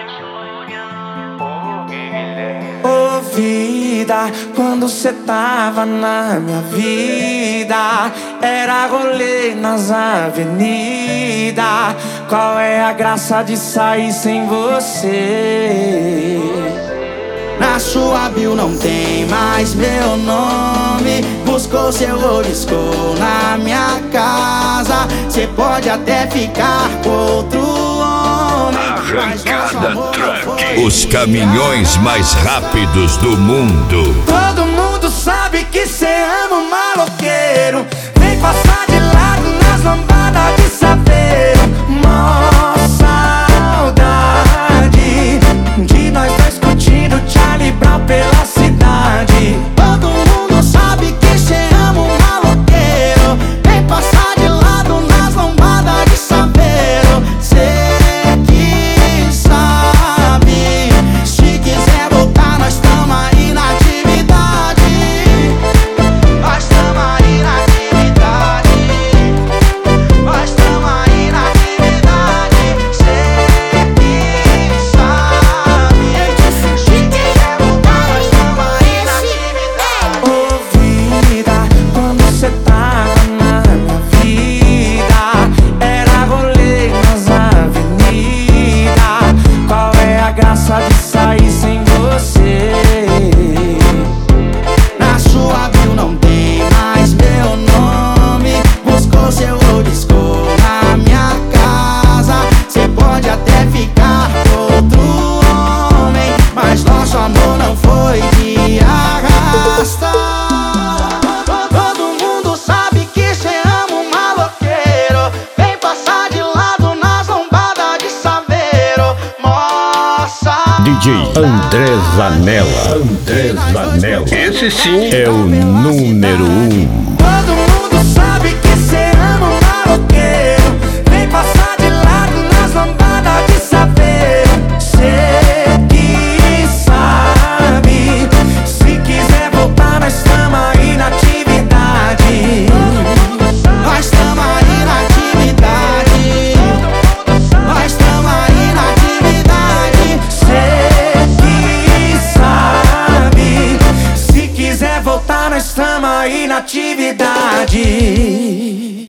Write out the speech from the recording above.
Ô vida, quando cê tava na minha vida, era rolê nas avenidas. Qual é a graça de sair sem você? Na sua bio não tem mais meu nome. Buscou seu oliscou na minha casa. Cê pode até ficar com outro homem. Arrancada Truck, os caminhões mais rápidos do mundo. Todo mundo sabe que cê ama um maloqueiro. Vem passar de lado nas lambadas de saveiro. Mó saudade de nós dois curtindo Charlie Brown pela cidade. Todo mundo sabe que cê ama um maloqueiro. Vem passar de lado nas lambadas de saveiro. Cê que sabe, se quiser voltar nós tamo aí na atividade. Nós tamo aí na atividade. Nós tamo aí na atividade. Cê que sabe, se quiser voltar nós tamo aí na atividade. Ô vida, quando cê tava na minha vida, era rolê nas avenidas. Qual é a graça de sair sem você? Na sua bio não tem mais meu nome. Buscou seu oliscou na minha casa. Cê pode até ficar com outro homem, mas nosso amor não foi de arrasta. Todo mundo sabe que cê ama um maloqueiro. Vem passar de lado nas lombadas de saveiro. Moça, DJ André Zanella. André Zanella. Esse sim É o número 1. todo mundo sabe que cê ama um maloqueiro. Vem passar de lado nas lambadas de saveiro. Cê que sabe, se quiser voltar nós tamo aí na atividade. Nós tamo aí na atividade. Nós tamo aí na atividade. Cê que sabe, se quiser voltar nós tamo aí na atividade.